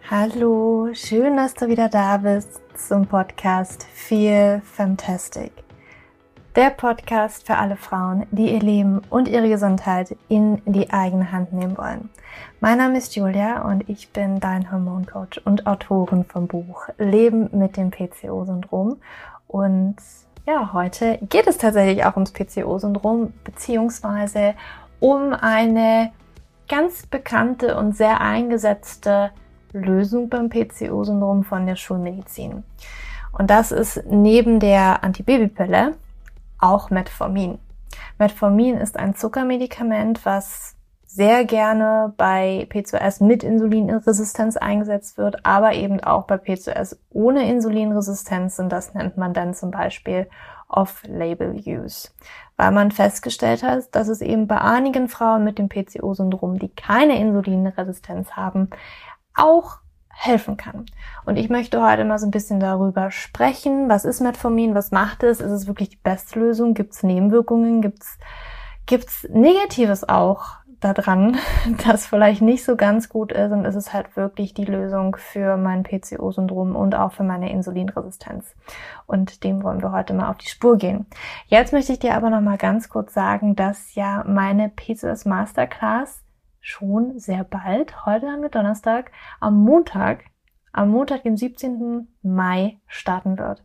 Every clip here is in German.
Hallo, schön, dass du wieder da bist zum Podcast Feel Fantastic. Der Podcast für alle Frauen, die ihr Leben und ihre Gesundheit in die eigene Hand nehmen wollen. Mein Name ist Julia und ich bin dein Hormoncoach und Autorin vom Buch Leben mit dem PCO-Syndrom. Und ja, heute geht es tatsächlich auch ums PCO-Syndrom, beziehungsweise um eine ganz bekannte und sehr eingesetzte Lösung beim PCO-Syndrom von der Schulmedizin. Und das ist neben der Antibabypille auch Metformin. Metformin ist ein Zuckermedikament, was sehr gerne bei PCOS mit Insulinresistenz eingesetzt wird, aber eben auch bei PCOS ohne Insulinresistenz, und das nennt man dann zum Beispiel Off-Label-Use, weil man festgestellt hat, dass es eben bei einigen Frauen mit dem PCO-Syndrom, die keine Insulinresistenz haben, auch helfen kann. Und ich möchte heute mal so ein bisschen darüber sprechen. Was ist Metformin? Was macht es? Ist es wirklich die beste Lösung? Gibt es Nebenwirkungen? Gibt's Negatives auch daran, das vielleicht nicht so ganz gut ist? Und ist es halt wirklich die Lösung für mein PCO-Syndrom und auch für meine Insulinresistenz? Und dem wollen wir heute mal auf die Spur gehen. Jetzt möchte ich dir aber noch mal ganz kurz sagen, dass ja meine PCOS Masterclass schon sehr bald, heute haben wir Donnerstag, am Montag, dem 17. Mai starten wird.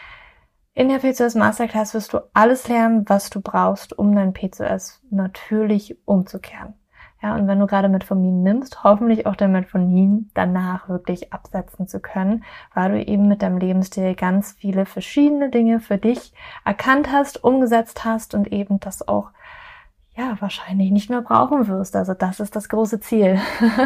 In der PCOS Masterclass wirst du alles lernen, was du brauchst, um dein PCOS natürlich umzukehren. Ja, und wenn du gerade Metformin nimmst, hoffentlich auch dein Metformin danach wirklich absetzen zu können, weil du eben mit deinem Lebensstil ganz viele verschiedene Dinge für dich erkannt hast, umgesetzt hast und eben das auch wahrscheinlich nicht mehr brauchen wirst. Also das ist das große Ziel.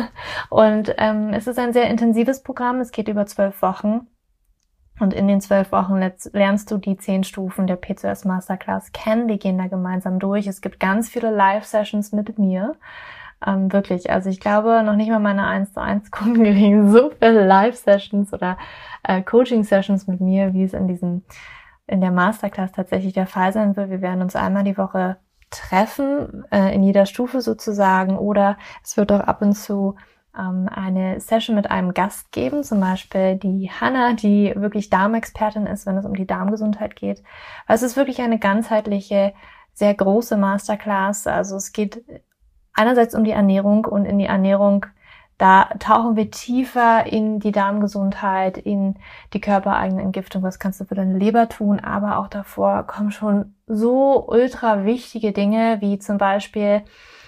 Und es ist ein sehr intensives Programm. Es geht über 12 Wochen. Und in den 12 Wochen lernst du die 10 Stufen der PCOS Masterclass kennen. Wir gehen da gemeinsam durch. Es gibt ganz viele Live-Sessions mit mir. Wirklich, also ich glaube, noch nicht mal meine 1:1 Kunden kriegen so viele Live-Sessions oder Coaching-Sessions mit mir, wie es in der Masterclass tatsächlich der Fall sein wird. Wir werden uns einmal die Woche treffen, in jeder Stufe sozusagen, oder es wird auch ab und zu eine Session mit einem Gast geben, zum Beispiel die Hanna, die wirklich Darmexpertin ist, wenn es um die Darmgesundheit geht. Also es ist wirklich eine ganzheitliche, sehr große Masterclass. Also es geht einerseits um die Ernährung, und in die Ernährung, da tauchen wir tiefer in die Darmgesundheit, in die körpereigene Entgiftung. Was kannst du für deine Leber tun? Aber auch davor kommen schon so ultra wichtige Dinge, wie zum Beispiel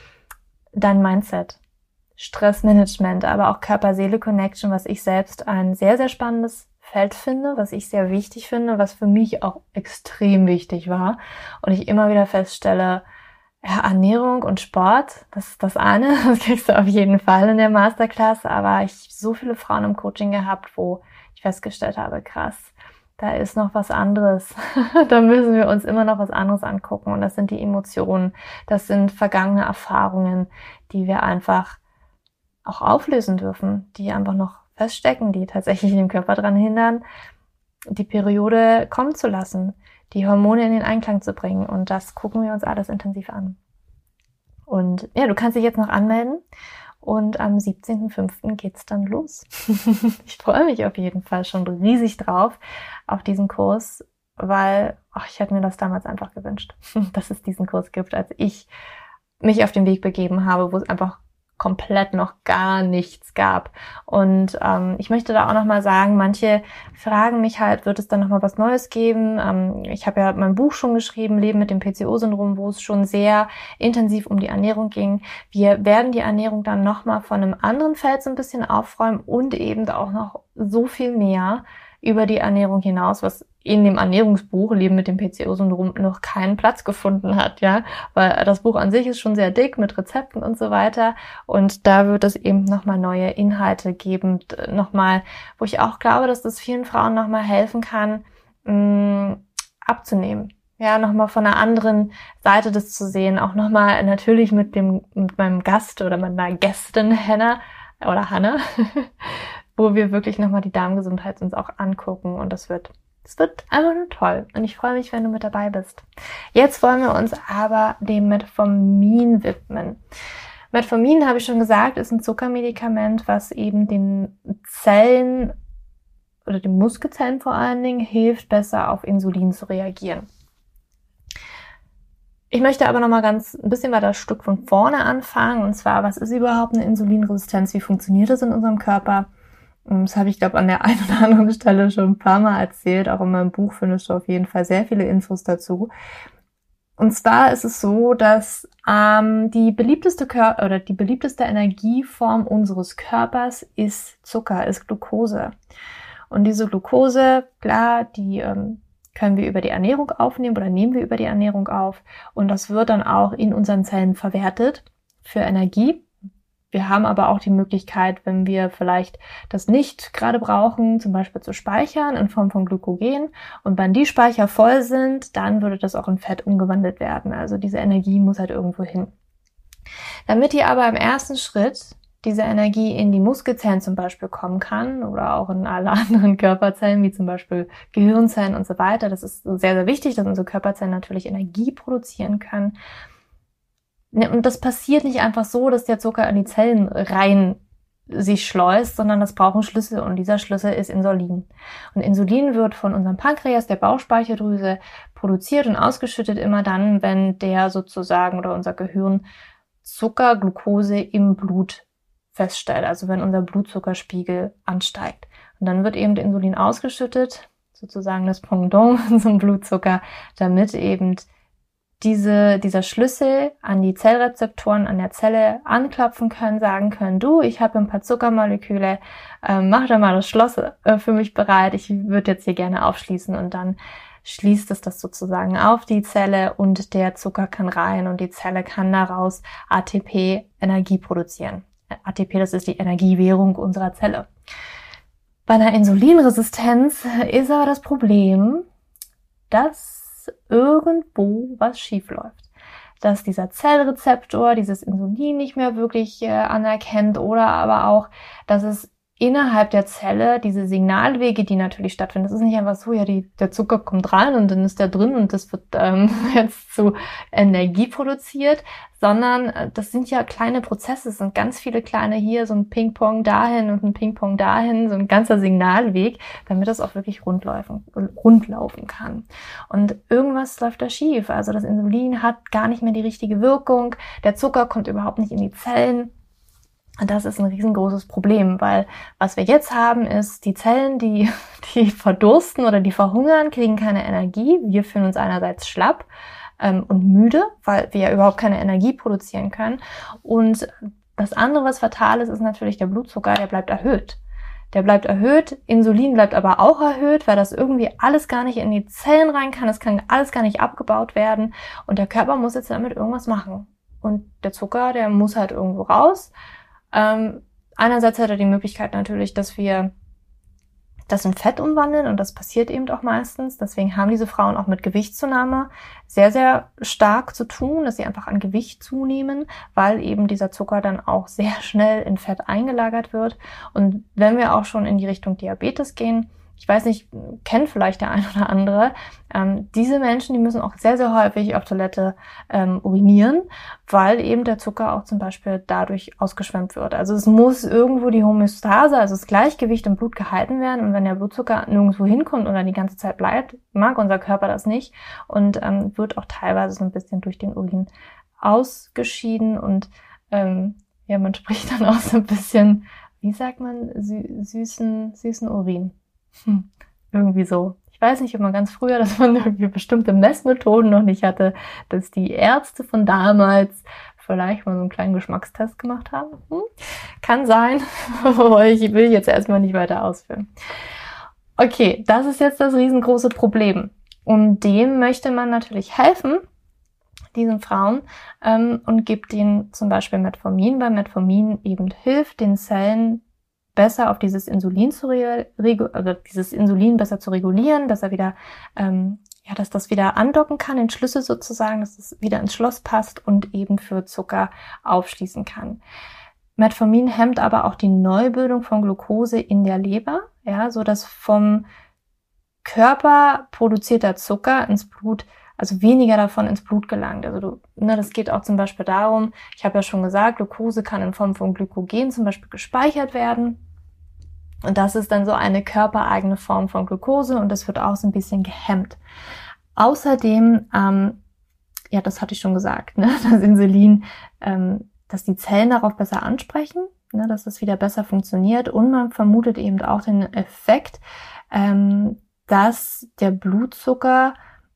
dein Mindset, Stressmanagement, aber auch Körper-Seele-Connection, was ich selbst ein sehr, sehr spannendes Feld finde, was ich sehr wichtig finde, was für mich auch extrem wichtig war. Und ich immer wieder feststelle, ja, Ernährung und Sport, das ist das eine, das kriegst du auf jeden Fall in der Masterclass, aber ich habe so viele Frauen im Coaching gehabt, wo ich festgestellt habe, krass, da ist noch was anderes. Da müssen wir uns immer noch was anderes angucken, und das sind die Emotionen, das sind vergangene Erfahrungen, die wir einfach auch auflösen dürfen, die einfach noch feststecken, die tatsächlich den Körper daran hindern, die Periode kommen zu lassen, die Hormone in den Einklang zu bringen, und das gucken wir uns alles intensiv an. Und ja, du kannst dich jetzt noch anmelden, und am 17.05. geht's dann los. Ich freue mich auf jeden Fall schon riesig drauf, auf diesen Kurs, weil ich hätte mir das damals einfach gewünscht, dass es diesen Kurs gibt, als ich mich auf den Weg begeben habe, wo es einfach komplett noch gar nichts gab. Und ich möchte da auch nochmal sagen, manche fragen mich halt, wird es dann nochmal was Neues geben? Ich habe ja mein Buch schon geschrieben, Leben mit dem PCO-Syndrom, wo es schon sehr intensiv um die Ernährung ging. Wir werden die Ernährung dann nochmal von einem anderen Feld so ein bisschen aufräumen und eben auch noch so viel mehr über die Ernährung hinaus, was in dem Ernährungsbuch Leben mit dem PCO-Syndrom noch keinen Platz gefunden hat, ja, weil das Buch an sich ist schon sehr dick mit Rezepten und so weiter, und da wird es eben nochmal neue Inhalte geben, nochmal, wo ich auch glaube, dass das vielen Frauen nochmal helfen kann, abzunehmen. Ja, nochmal von einer anderen Seite das zu sehen, auch nochmal natürlich mit meinem Gast oder meiner Gästin Hanna, wo wir wirklich nochmal die Darmgesundheit uns auch angucken, und das wird einfach nur toll, und ich freue mich, wenn du mit dabei bist. Jetzt wollen wir uns aber dem Metformin widmen. Metformin, habe ich schon gesagt, ist ein Zuckermedikament, was eben den Zellen oder den Muskelzellen vor allen Dingen hilft, besser auf Insulin zu reagieren. Ich möchte aber nochmal ein bisschen weiter das Stück von vorne anfangen. Und zwar, was ist überhaupt eine Insulinresistenz? Wie funktioniert das in unserem Körper? Das habe ich, glaube an der einen oder anderen Stelle schon ein paar Mal erzählt. Auch in meinem Buch findest du auf jeden Fall sehr viele Infos dazu. Und zwar ist es so, dass die beliebteste Energieform unseres Körpers ist Zucker, ist Glucose. Und diese Glucose, klar, die können wir über die Ernährung aufnehmen oder nehmen wir über die Ernährung auf. Und das wird dann auch in unseren Zellen verwertet für Energie. Wir haben aber auch die Möglichkeit, wenn wir vielleicht das nicht gerade brauchen, zum Beispiel zu speichern in Form von Glykogen. Und wenn die Speicher voll sind, dann würde das auch in Fett umgewandelt werden. Also diese Energie muss halt irgendwo hin. Damit die aber im ersten Schritt diese Energie in die Muskelzellen zum Beispiel kommen kann oder auch in alle anderen Körperzellen, wie zum Beispiel Gehirnzellen und so weiter. Das ist sehr, sehr wichtig, dass unsere Körperzellen natürlich Energie produzieren können. Und das passiert nicht einfach so, dass der Zucker in die Zellen rein sich schleust, sondern das braucht einen Schlüssel und dieser Schlüssel ist Insulin. Und Insulin wird von unserem Pankreas, der Bauchspeicheldrüse, produziert und ausgeschüttet immer dann, wenn der sozusagen oder unser Gehirn Zucker, Glucose im Blut feststellt, also wenn unser Blutzuckerspiegel ansteigt. Und dann wird eben Insulin ausgeschüttet, sozusagen das Pendant zum Blutzucker, damit eben dieser Schlüssel an die Zellrezeptoren an der Zelle anklopfen können, sagen können, du, ich habe ein paar Zuckermoleküle, mach da mal das Schloss für mich bereit, ich würde jetzt hier gerne aufschließen und dann schließt es das sozusagen auf die Zelle und der Zucker kann rein und die Zelle kann daraus ATP Energie produzieren. ATP, das ist die Energiewährung unserer Zelle. Bei einer Insulinresistenz ist aber das Problem, dass irgendwo was schief läuft. Dass dieser Zellrezeptor dieses Insulin nicht mehr wirklich anerkennt oder aber auch, dass es innerhalb der Zelle diese Signalwege, die natürlich stattfinden, das ist nicht einfach so, ja, der Zucker kommt rein und dann ist der drin und das wird jetzt zu Energie produziert, sondern das sind ja kleine Prozesse, es sind ganz viele kleine hier, so ein Ping-Pong dahin und ein Ping-Pong dahin, so ein ganzer Signalweg, damit das auch wirklich rundlaufen kann. Und irgendwas läuft da schief, also das Insulin hat gar nicht mehr die richtige Wirkung, der Zucker kommt überhaupt nicht in die Zellen. Und das ist ein riesengroßes Problem, weil was wir jetzt haben, ist, die Zellen, die verdursten oder die verhungern, kriegen keine Energie. Wir fühlen uns einerseits schlapp und müde, weil wir ja überhaupt keine Energie produzieren können. Und das andere, was fatal ist, ist natürlich der Blutzucker, der bleibt erhöht. Der bleibt erhöht, Insulin bleibt aber auch erhöht, weil das irgendwie alles gar nicht in die Zellen rein kann, es kann alles gar nicht abgebaut werden und der Körper muss jetzt damit irgendwas machen. Und der Zucker, der muss halt irgendwo raus. Einerseits hat er die Möglichkeit natürlich, dass wir das in Fett umwandeln und das passiert eben auch meistens. Deswegen haben diese Frauen auch mit Gewichtszunahme sehr, sehr stark zu tun, dass sie einfach an Gewicht zunehmen, weil eben dieser Zucker dann auch sehr schnell in Fett eingelagert wird. Und wenn wir auch schon in die Richtung Diabetes gehen, ich weiß nicht, kennt vielleicht der ein oder andere, diese Menschen, die müssen auch sehr, sehr häufig auf Toilette urinieren, weil eben der Zucker auch zum Beispiel dadurch ausgeschwemmt wird. Also es muss irgendwo die Homöostase, also das Gleichgewicht im Blut gehalten werden und wenn der Blutzucker nirgendwo hinkommt oder die ganze Zeit bleibt, mag unser Körper das nicht und wird auch teilweise so ein bisschen durch den Urin ausgeschieden und ja, man spricht dann auch so ein bisschen, wie sagt man, süßen Urin. Irgendwie so. Ich weiß nicht, ob man ganz früher, dass man irgendwie bestimmte Messmethoden noch nicht hatte, dass die Ärzte von damals vielleicht mal so einen kleinen Geschmackstest gemacht haben. Kann sein, aber ich will jetzt erstmal nicht weiter ausführen. Okay, das ist jetzt das riesengroße Problem. Und dem möchte man natürlich helfen, diesen Frauen, und gibt ihnen zum Beispiel Metformin, weil Metformin eben hilft, den Zellen besser auf dieses Insulin dieses Insulin besser zu regulieren, dass er wieder, dass das wieder andocken kann, den Schlüssel sozusagen, dass es wieder ins Schloss passt und eben für Zucker aufschließen kann. Metformin hemmt aber auch die Neubildung von Glucose in der Leber, ja, so dass vom Körper produzierter Zucker ins Blut also weniger davon ins Blut gelangt. Also das geht auch zum Beispiel darum, ich habe ja schon gesagt, Glucose kann in Form von Glykogen zum Beispiel gespeichert werden. Und das ist dann so eine körpereigene Form von Glucose und das wird auch so ein bisschen gehemmt. Außerdem, ja, das hatte ich schon gesagt, ne, das Insulin, dass die Zellen darauf besser ansprechen, ne, dass das wieder besser funktioniert und man vermutet eben auch den Effekt, dass der Blutzucker,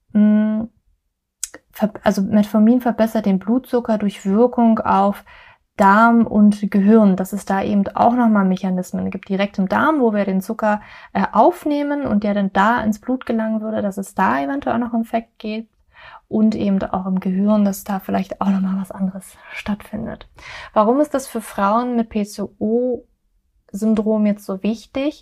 also Metformin verbessert den Blutzucker durch Wirkung auf Darm und Gehirn, dass es da eben auch nochmal Mechanismen gibt, direkt im Darm, wo wir den Zucker aufnehmen und der dann da ins Blut gelangen würde, dass es da eventuell noch einen Effekt gibt und eben auch im Gehirn, dass da vielleicht auch nochmal was anderes stattfindet. Warum ist das für Frauen mit PCO-Syndrom jetzt so wichtig?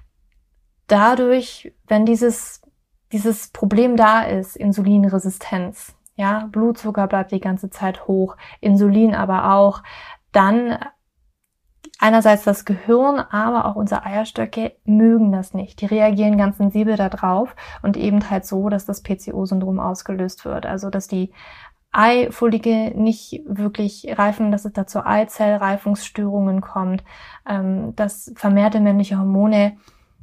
Dadurch, wenn dieses Problem da ist, Insulinresistenz, ja, Blutzucker bleibt die ganze Zeit hoch, Insulin aber auch, dann einerseits das Gehirn, aber auch unsere Eierstöcke mögen das nicht. Die reagieren ganz sensibel da drauf und eben halt so, dass das PCO-Syndrom ausgelöst wird. Also, dass die Eifollikel nicht wirklich reifen, dass es da zu Eizellreifungsstörungen kommt, dass vermehrte männliche Hormone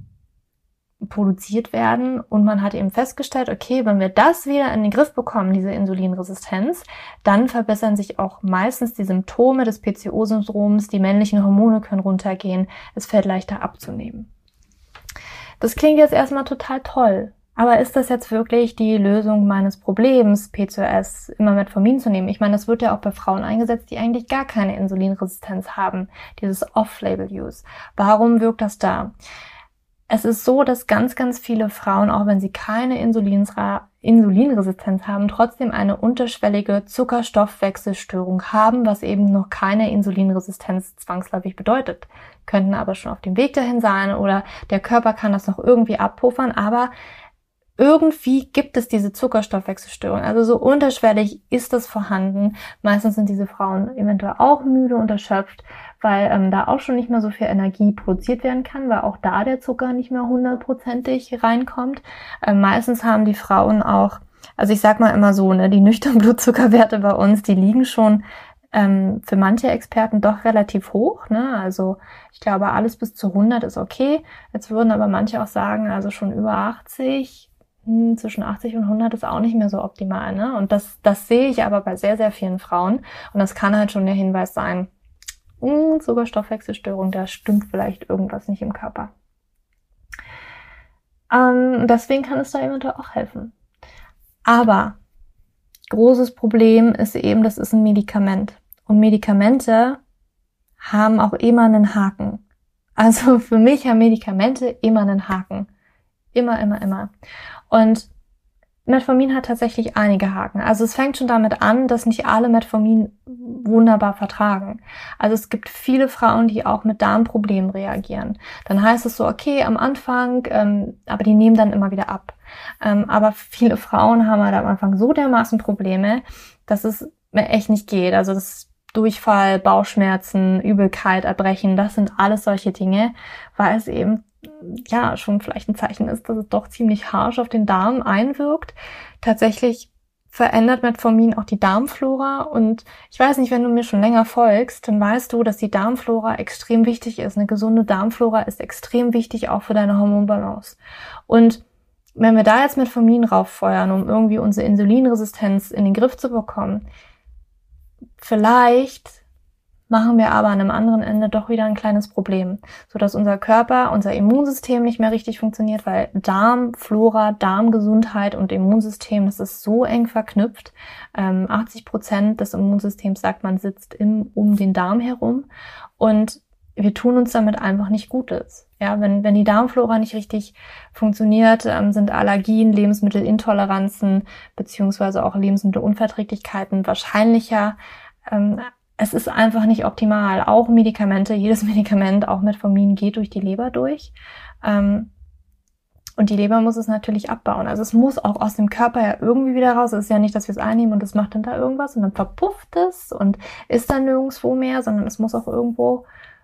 produziert werden und man hat eben festgestellt, okay, wenn wir das wieder in den Griff bekommen, diese Insulinresistenz, dann verbessern sich auch meistens die Symptome des PCO-Syndroms, die männlichen Hormone können runtergehen, es fällt leichter abzunehmen. Das klingt jetzt erstmal total toll, aber ist das jetzt wirklich die Lösung meines Problems, PCOS, immer Metformin zu nehmen? Ich meine, das wird ja auch bei Frauen eingesetzt, die eigentlich gar keine Insulinresistenz haben, dieses Off-Label-Use. Warum wirkt das da? Es ist so, dass ganz, ganz viele Frauen, auch wenn sie keine Insulinresistenz haben, trotzdem eine unterschwellige Zuckerstoffwechselstörung haben, was eben noch keine Insulinresistenz zwangsläufig bedeutet. Könnten aber schon auf dem Weg dahin sein oder der Körper kann das noch irgendwie abpuffern, aber irgendwie gibt es diese Zuckerstoffwechselstörung. Also so unterschwellig ist das vorhanden. Meistens sind diese Frauen eventuell auch müde und erschöpft, weil da auch schon nicht mehr so viel Energie produziert werden kann, weil auch da der Zucker nicht mehr 100%ig reinkommt. Meistens haben die Frauen auch, also ich sag mal immer so, ne, die nüchternen Blutzuckerwerte bei uns, die liegen schon für manche Experten doch relativ hoch, ne? Also ich glaube, alles bis zu 100 ist okay. Jetzt würden aber manche auch sagen, also schon über 80, zwischen 80 und 100 ist auch nicht mehr so optimal, ne? Und das sehe ich aber bei sehr, sehr vielen Frauen. Und das kann halt schon der Hinweis sein, Zuckerstoffwechselstörung, da stimmt vielleicht irgendwas nicht im Körper. Deswegen kann es da eventuell auch helfen. Aber großes Problem ist eben, das ist ein Medikament. Und Medikamente haben auch immer einen Haken. Also für mich haben Medikamente immer einen Haken. Immer, immer, immer. Und Metformin hat tatsächlich einige Haken. Also es fängt schon damit an, dass nicht alle Metformin wunderbar vertragen. Also es gibt viele Frauen, die auch mit Darmproblemen reagieren. Dann heißt es so, okay, am Anfang, aber die nehmen dann immer wieder ab. Aber viele Frauen haben halt am Anfang so dermaßen Probleme, dass es mir echt nicht geht. Also das Durchfall, Bauchschmerzen, Übelkeit, Erbrechen, das sind alles solche Dinge, weil es eben ja schon vielleicht ein Zeichen ist, dass es doch ziemlich harsch auf den Darm einwirkt. Tatsächlich verändert Metformin auch die Darmflora und ich weiß nicht, wenn du mir schon länger folgst, dann weißt du, dass die Darmflora extrem wichtig ist. Eine gesunde Darmflora ist extrem wichtig auch für deine Hormonbalance. Und wenn wir da jetzt Metformin rauffeuern, um irgendwie unsere Insulinresistenz in den Griff zu bekommen, vielleicht machen wir aber an einem anderen Ende doch wieder ein kleines Problem, sodass unser Körper, unser Immunsystem nicht mehr richtig funktioniert, weil Darmflora, Darmgesundheit und Immunsystem, das ist so eng verknüpft. 80% des Immunsystems, sagt man, sitzt um den Darm herum und wir tun uns damit einfach nicht Gutes. Ja, wenn die Darmflora nicht richtig funktioniert, sind Allergien, Lebensmittelintoleranzen beziehungsweise auch Lebensmittelunverträglichkeiten wahrscheinlicher. Es ist einfach nicht optimal. Auch Medikamente, jedes Medikament, auch Metformin, geht durch die Leber durch. Und die Leber muss es natürlich abbauen. Also es muss auch aus dem Körper ja irgendwie wieder raus. Es ist ja nicht, dass wir es einnehmen und es macht dann da irgendwas und dann verpufft es und ist dann nirgendwo mehr, sondern es muss auch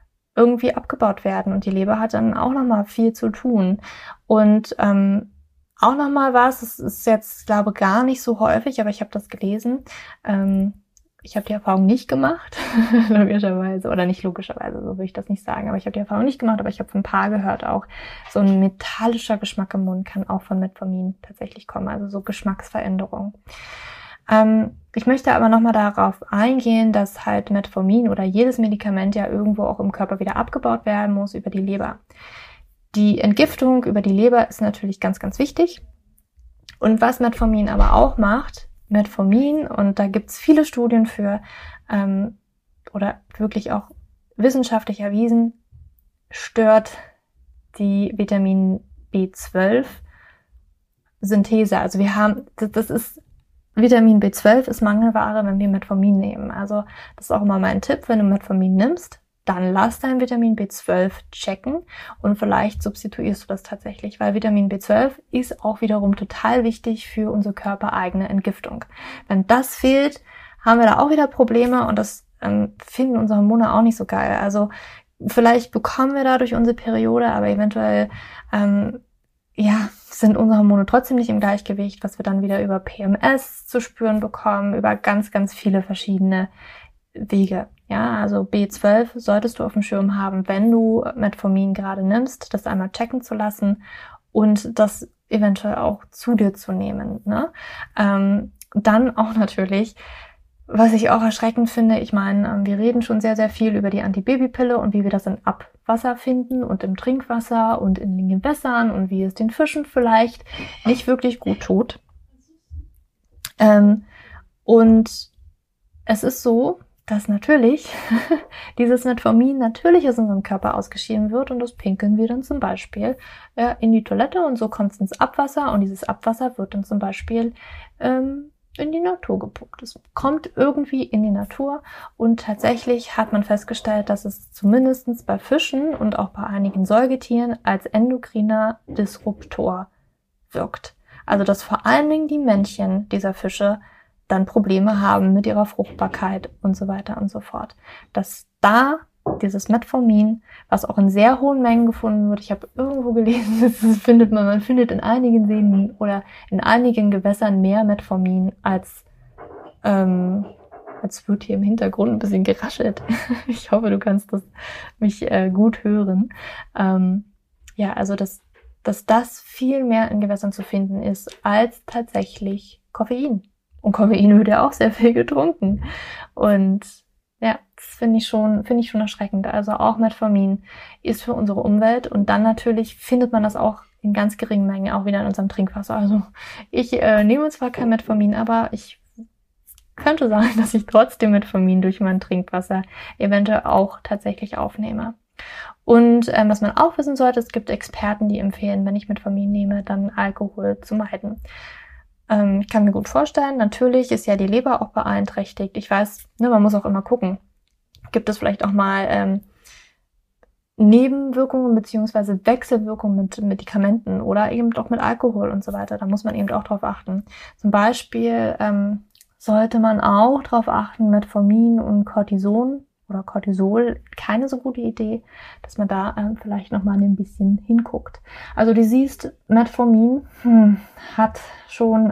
irgendwie abgebaut werden. Und die Leber hat dann auch nochmal viel zu tun. Und auch nochmal was, es ist jetzt, glaube ich, gar nicht so häufig, aber ich habe das gelesen. Ich habe die Erfahrung nicht gemacht, logischerweise, oder nicht logischerweise, so will ich das nicht sagen, aber ich habe die Erfahrung nicht gemacht, aber ich habe von ein paar gehört auch, so ein metallischer Geschmack im Mund kann auch von Metformin tatsächlich kommen, also so Geschmacksveränderung. Ich möchte aber nochmal darauf eingehen, dass halt Metformin oder jedes Medikament ja irgendwo auch im Körper wieder abgebaut werden muss über die Leber. Die Entgiftung über die Leber ist natürlich ganz, ganz wichtig. Und was Metformin aber auch macht, Metformin, und da gibt's viele Studien für, oder wirklich auch wissenschaftlich erwiesen, stört die Vitamin B12-Synthese. Also Vitamin B12 ist Mangelware, wenn wir Metformin nehmen. Also das ist auch immer mein Tipp, wenn du Metformin nimmst, dann lass dein Vitamin B12 checken und vielleicht substituierst du das tatsächlich, weil Vitamin B12 ist auch wiederum total wichtig für unsere körpereigene Entgiftung. Wenn das fehlt, haben wir da auch wieder Probleme und das finden unsere Hormone auch nicht so geil. Also vielleicht bekommen wir dadurch unsere Periode, aber eventuell sind unsere Hormone trotzdem nicht im Gleichgewicht, was wir dann wieder über PMS zu spüren bekommen, über ganz, ganz viele verschiedene Wege. Ja, also B12 solltest du auf dem Schirm haben, wenn du Metformin gerade nimmst, das einmal checken zu lassen und das eventuell auch zu dir zu nehmen. Ne? Dann auch natürlich, was ich auch erschreckend finde, ich meine, wir reden schon sehr, sehr viel über die Antibabypille und wie wir das in Abwasser finden und im Trinkwasser und in den Gewässern und wie es den Fischen vielleicht nicht wirklich gut tut. Und es ist so, dass natürlich dieses Metformin natürlich aus unserem Körper ausgeschieden wird und das pinkeln wir dann zum Beispiel in die Toilette und so kommt es ins Abwasser und dieses Abwasser wird dann zum Beispiel in die Natur gepumpt. Es kommt irgendwie in die Natur und tatsächlich hat man festgestellt, dass es zumindest bei Fischen und auch bei einigen Säugetieren als endokriner Disruptor wirkt. Also dass vor allen Dingen die Männchen dieser Fische dann Probleme haben mit ihrer Fruchtbarkeit und so weiter und so fort. Dass da dieses Metformin, was auch in sehr hohen Mengen gefunden wird, ich habe irgendwo gelesen, man findet in einigen Seen oder in einigen Gewässern mehr Metformin als wird hier im Hintergrund ein bisschen geraschelt. Ich hoffe, du kannst mich gut hören. Also dass das viel mehr in Gewässern zu finden ist als tatsächlich Koffein. Und Koffein wird ja auch sehr viel getrunken. Und ja, das finde ich schon erschreckend. Also auch Metformin ist für unsere Umwelt. Und dann natürlich findet man das auch in ganz geringen Mengen auch wieder in unserem Trinkwasser. Also ich nehme zwar kein Metformin, aber ich könnte sagen, dass ich trotzdem Metformin durch mein Trinkwasser eventuell auch tatsächlich aufnehme. Und was man auch wissen sollte, es gibt Experten, die empfehlen, wenn ich Metformin nehme, dann Alkohol zu meiden. Ich kann mir gut vorstellen, natürlich ist ja die Leber auch beeinträchtigt. Ich weiß, man muss auch immer gucken, gibt es vielleicht auch mal Nebenwirkungen beziehungsweise Wechselwirkungen mit Medikamenten oder eben auch mit Alkohol und so weiter. Da muss man eben auch drauf achten. Zum Beispiel sollte man auch drauf achten, Metformin und Cortison oder Cortisol, keine so gute Idee, dass man da vielleicht nochmal ein bisschen hinguckt. Also du siehst, Metformin hat schon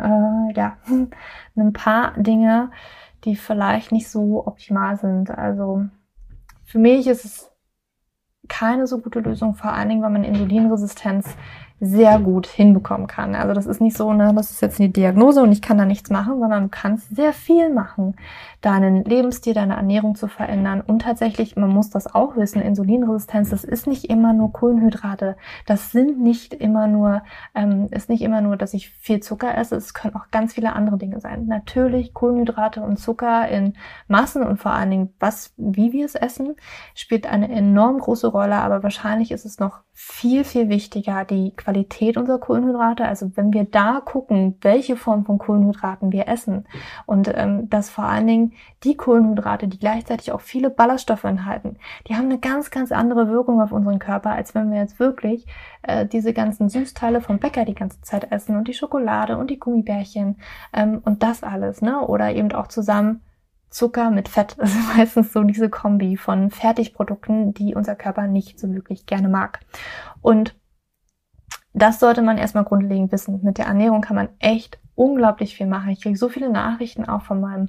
ein paar Dinge, die vielleicht nicht so optimal sind. Also für mich ist es keine so gute Lösung, vor allen Dingen, weil man Insulinresistenz sehr gut hinbekommen kann. Also das ist nicht so, das ist jetzt eine Diagnose und ich kann da nichts machen, sondern du kannst sehr viel machen, deinen Lebensstil, deine Ernährung zu verändern. Und tatsächlich, man muss das auch wissen, Insulinresistenz, das ist nicht immer nur Kohlenhydrate. Das sind nicht immer nur, ist nicht immer nur, dass ich viel Zucker esse. Es können auch ganz viele andere Dinge sein. Natürlich Kohlenhydrate und Zucker in Massen und vor allen Dingen, wie wir es essen, spielt eine enorm große Rolle. Aber wahrscheinlich ist es noch viel, viel wichtiger, die Qualität unserer Kohlenhydrate. Also wenn wir da gucken, welche Form von Kohlenhydraten wir essen und dass vor allen Dingen die Kohlenhydrate, die gleichzeitig auch viele Ballaststoffe enthalten, die haben eine ganz, ganz andere Wirkung auf unseren Körper, als wenn wir jetzt wirklich diese ganzen Süßteile vom Bäcker die ganze Zeit essen und die Schokolade und die Gummibärchen und das alles, oder eben auch zusammen Zucker mit Fett. Das ist meistens so diese Kombi von Fertigprodukten, die unser Körper nicht so wirklich gerne mag. Und das sollte man erstmal grundlegend wissen. Mit der Ernährung kann man echt unglaublich viel machen. Ich kriege so viele Nachrichten auch von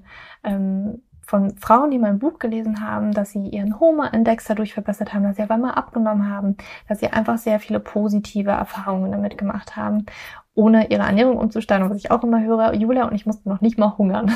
Frauen, die mein Buch gelesen haben, dass sie ihren HOMA-Index dadurch verbessert haben, dass sie auf einmal abgenommen haben, dass sie einfach sehr viele positive Erfahrungen damit gemacht haben, ohne ihre Ernährung umzustellen. Und was ich auch immer höre, Julia, und ich musste noch nicht mal hungern.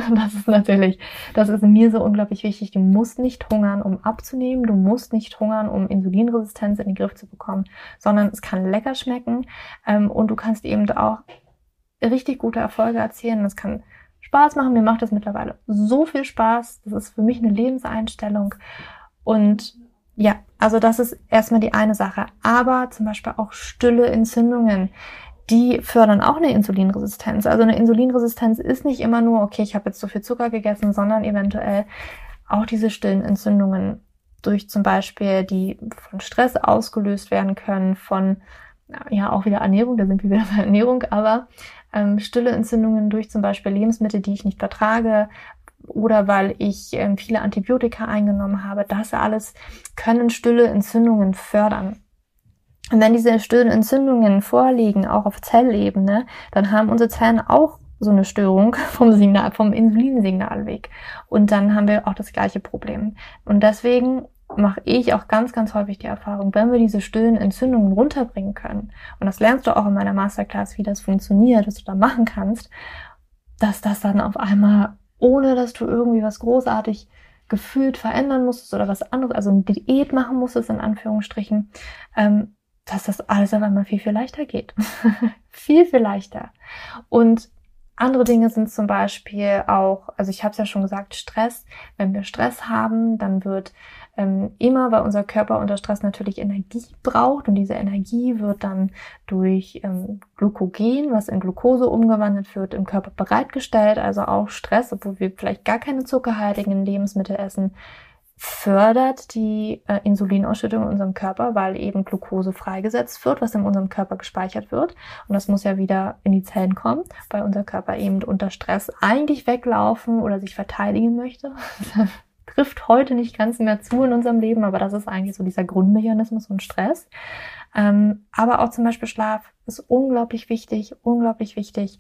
Das ist mir so unglaublich wichtig. Du musst nicht hungern, um abzunehmen. Du musst nicht hungern, um Insulinresistenz in den Griff zu bekommen, sondern es kann lecker schmecken. Und du kannst eben auch richtig gute Erfolge erzielen. Das kann Spaß machen. Mir macht das mittlerweile so viel Spaß. Das ist für mich eine Lebenseinstellung. Und ja, also das ist erstmal die eine Sache. Aber zum Beispiel auch stille Entzündungen, die fördern auch eine Insulinresistenz. Also eine Insulinresistenz ist nicht immer nur, okay, ich habe jetzt so viel Zucker gegessen, sondern eventuell auch diese stillen Entzündungen durch zum Beispiel, die von Stress ausgelöst werden können, von, ja, auch wieder Ernährung, da sind wir wieder bei Ernährung, aber stille Entzündungen durch zum Beispiel Lebensmittel, die ich nicht vertrage, oder weil ich viele Antibiotika eingenommen habe. Das alles können stille Entzündungen fördern. Und wenn diese stillen Entzündungen vorliegen, auch auf Zellebene, dann haben unsere Zellen auch so eine Störung vom Insulinsignalweg. Und dann haben wir auch das gleiche Problem. Und deswegen mache ich auch ganz, ganz häufig die Erfahrung, wenn wir diese stillen Entzündungen runterbringen können, und das lernst du auch in meiner Masterclass, wie das funktioniert, was du da machen kannst, dass das dann auf einmal, ohne dass du irgendwie was großartig gefühlt verändern musstest oder was anderes, also eine Diät machen musstest, in Anführungsstrichen, dass das alles auf einmal viel, viel leichter geht. Viel, viel leichter. Und andere Dinge sind zum Beispiel auch, also ich habe es ja schon gesagt, Stress. Wenn wir Stress haben, dann wird immer, weil unser Körper unter Stress natürlich Energie braucht, und diese Energie wird dann durch Glykogen, was in Glucose umgewandelt wird, im Körper bereitgestellt. Also auch Stress, obwohl wir vielleicht gar keine zuckerhaltigen Lebensmittel essen, fördert die Insulinausschüttung in unserem Körper, weil eben Glucose freigesetzt wird, was in unserem Körper gespeichert wird. Und das muss ja wieder in die Zellen kommen, weil unser Körper eben unter Stress eigentlich weglaufen oder sich verteidigen möchte. Das trifft heute nicht ganz mehr zu in unserem Leben, aber das ist eigentlich so dieser Grundmechanismus von Stress. Aber auch zum Beispiel Schlaf ist unglaublich wichtig, unglaublich wichtig.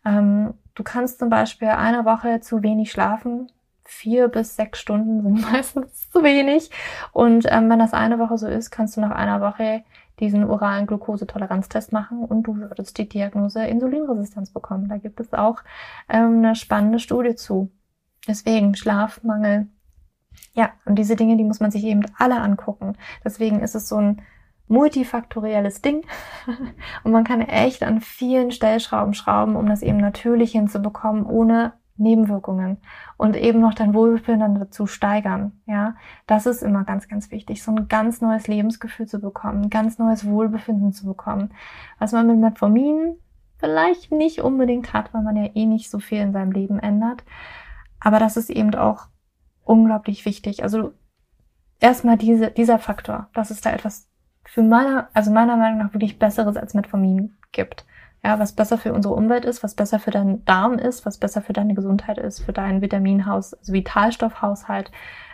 Du kannst zum Beispiel eine Woche zu wenig schlafen. 4 bis 6 Stunden sind meistens zu wenig. Und wenn das eine Woche so ist, kannst du nach einer Woche diesen oralen Glukosetoleranztest machen und du würdest die Diagnose Insulinresistenz bekommen. Da gibt es auch eine spannende Studie zu. Deswegen Schlafmangel. Ja, und diese Dinge, die muss man sich eben alle angucken. Deswegen ist es so ein multifaktorielles Ding und man kann echt an vielen Stellschrauben schrauben, um das eben natürlich hinzubekommen, ohne Nebenwirkungen, und eben noch dein Wohlbefinden dazu steigern. Ja, das ist immer ganz, ganz wichtig, so ein ganz neues Lebensgefühl zu bekommen, ein ganz neues Wohlbefinden zu bekommen, was man mit Metformin vielleicht nicht unbedingt hat, weil man ja eh nicht so viel in seinem Leben ändert. Aber das ist eben auch unglaublich wichtig. Also erstmal dieser Faktor, dass es da etwas für meiner Meinung nach wirklich Besseres als Metformin gibt. Ja, was besser für unsere Umwelt ist, was besser für deinen Darm ist, was besser für deine Gesundheit ist, für deinen also Vitalstoffhaushalt.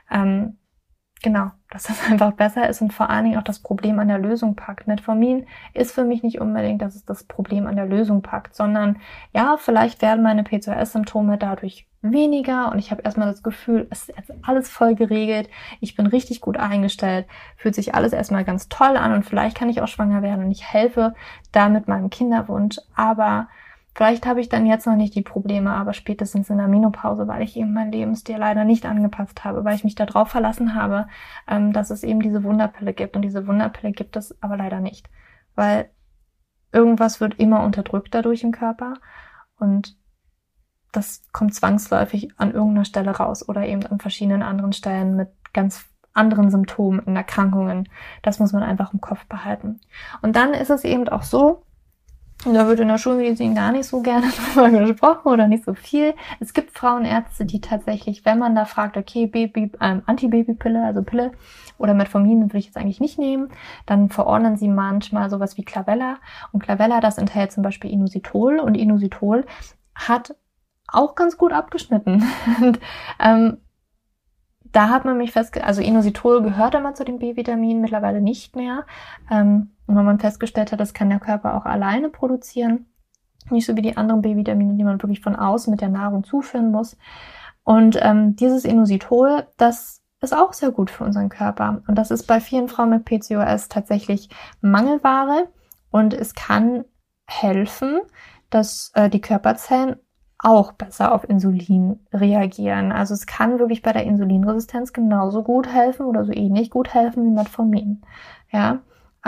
Genau, dass das einfach besser ist und vor allen Dingen auch das Problem an der Lösung packt. Metformin ist für mich nicht unbedingt, dass es das Problem an der Lösung packt, sondern ja, vielleicht werden meine PCOS-Symptome dadurch weniger und ich habe erstmal das Gefühl, es ist jetzt alles voll geregelt, ich bin richtig gut eingestellt, fühlt sich alles erstmal ganz toll an und vielleicht kann ich auch schwanger werden und ich helfe damit meinem Kinderwunsch, aber vielleicht habe ich dann jetzt noch nicht die Probleme, aber spätestens in der Menopause, weil ich eben meinen Lebensstil leider nicht angepasst habe, weil ich mich darauf verlassen habe, dass es eben diese Wunderpille gibt. Und diese Wunderpille gibt es aber leider nicht, weil irgendwas wird immer unterdrückt dadurch im Körper und das kommt zwangsläufig an irgendeiner Stelle raus oder eben an verschiedenen anderen Stellen mit ganz anderen Symptomen und Erkrankungen. Das muss man einfach im Kopf behalten. Und dann ist es eben auch so, und da wird in der Schulmedizin gar nicht so gerne drüber gesprochen oder nicht so viel. Es gibt Frauenärzte, die tatsächlich, wenn man da fragt, okay, Antibabypille, also Pille oder Metformin will ich jetzt eigentlich nicht nehmen, dann verordnen sie manchmal sowas wie Clavella. Und Clavella, das enthält zum Beispiel Inositol und Inositol hat auch ganz gut abgeschnitten. Und, da hat man mich also Inositol gehört immer zu den B-Vitaminen, mittlerweile nicht mehr. Und wenn man festgestellt hat, das kann der Körper auch alleine produzieren. Nicht so wie die anderen B-Vitamine, die man wirklich von außen mit der Nahrung zuführen muss. Und dieses Inositol, das ist auch sehr gut für unseren Körper. Und das ist bei vielen Frauen mit PCOS tatsächlich Mangelware. Und es kann helfen, dass die Körperzellen auch besser auf Insulin reagieren. Also es kann wirklich bei der Insulinresistenz genauso gut helfen oder so ähnlich gut helfen wie Metformin. Ja,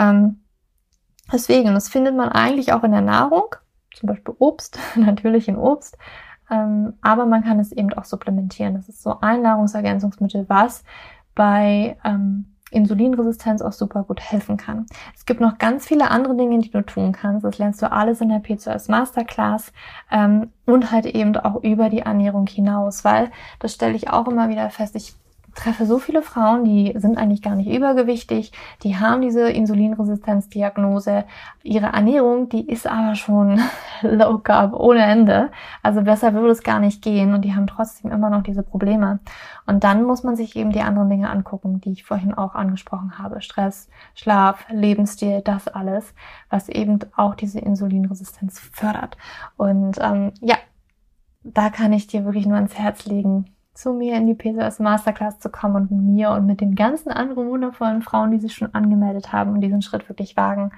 deswegen, das findet man eigentlich auch in der Nahrung, zum Beispiel Obst, natürlich in Obst, aber man kann es eben auch supplementieren. Das ist so ein Nahrungsergänzungsmittel, was bei Insulinresistenz auch super gut helfen kann. Es gibt noch ganz viele andere Dinge, die du tun kannst. Das lernst du alles in der PCOS Masterclass und halt eben auch über die Ernährung hinaus, weil das stelle ich auch immer wieder fest. Ich treffe so viele Frauen, die sind eigentlich gar nicht übergewichtig, die haben diese Insulinresistenzdiagnose. Ihre Ernährung, die ist aber schon low carb ohne Ende. Also besser würde es gar nicht gehen und die haben trotzdem immer noch diese Probleme. Und dann muss man sich eben die anderen Dinge angucken, die ich vorhin auch angesprochen habe. Stress, Schlaf, Lebensstil, das alles, was eben auch diese Insulinresistenz fördert. Und da kann ich dir wirklich nur ans Herz legen, zu mir in die PCOS Masterclass zu kommen und mit mir und mit den ganzen anderen wundervollen Frauen, die sich schon angemeldet haben und diesen Schritt wirklich wagen,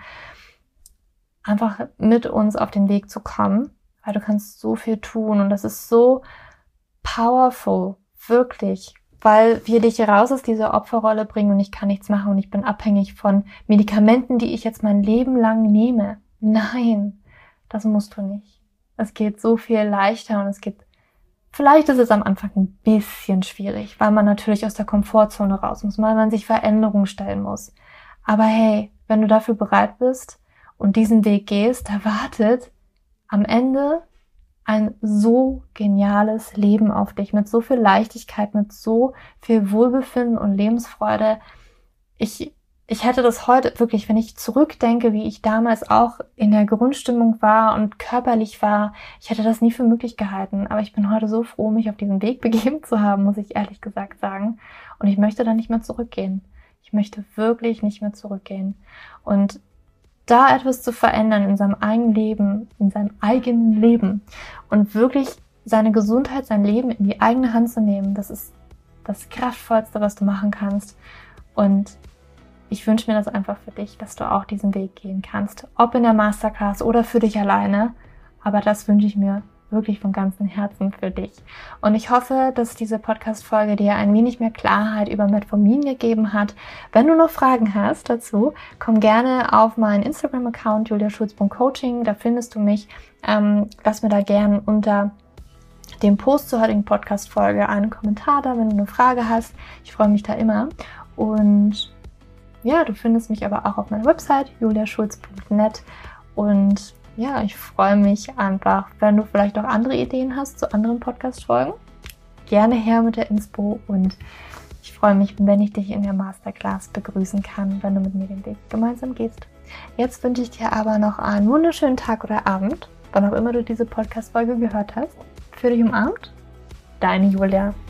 einfach mit uns auf den Weg zu kommen, weil du kannst so viel tun und das ist so powerful, wirklich, weil wir dich raus aus dieser Opferrolle bringen und ich kann nichts machen und ich bin abhängig von Medikamenten, die ich jetzt mein Leben lang nehme. Nein, das musst du nicht. Es geht so viel leichter und vielleicht ist es am Anfang ein bisschen schwierig, weil man natürlich aus der Komfortzone raus muss, weil man sich Veränderungen stellen muss. Aber hey, wenn du dafür bereit bist und diesen Weg gehst, da wartet am Ende ein so geniales Leben auf dich, mit so viel Leichtigkeit, mit so viel Wohlbefinden und Lebensfreude. Ich hätte das heute wirklich, wenn ich zurückdenke, wie ich damals auch in der Grundstimmung war und körperlich war, ich hätte das nie für möglich gehalten. Aber ich bin heute so froh, mich auf diesen Weg begeben zu haben, muss ich ehrlich gesagt sagen. Und ich möchte da nicht mehr zurückgehen. Ich möchte wirklich nicht mehr zurückgehen. Und da etwas zu verändern in seinem eigenen Leben und wirklich seine Gesundheit, sein Leben in die eigene Hand zu nehmen, das ist das Kraftvollste, was du machen kannst. Und ich wünsche mir das einfach für dich, dass du auch diesen Weg gehen kannst, ob in der Masterclass oder für dich alleine. Aber das wünsche ich mir wirklich von ganzem Herzen für dich. Und ich hoffe, dass diese Podcast-Folge dir ein wenig mehr Klarheit über Metformin gegeben hat. Wenn du noch Fragen hast dazu, komm gerne auf meinen Instagram-Account juliaschulz.coaching. Da findest du mich. Lass mir da gerne unter dem Post zur heutigen Podcast-Folge einen Kommentar da, wenn du eine Frage hast. Ich freue mich da immer. Und ja, du findest mich aber auch auf meiner Website juliaschulz.net und ja, ich freue mich einfach, wenn du vielleicht auch andere Ideen hast zu anderen Podcast-Folgen. Gerne her mit der Inspo und ich freue mich, wenn ich dich in der Masterclass begrüßen kann, wenn du mit mir den Weg gemeinsam gehst. Jetzt wünsche ich dir aber noch einen wunderschönen Tag oder Abend, wann auch immer du diese Podcast-Folge gehört hast. Für dich umarmt, deine Julia.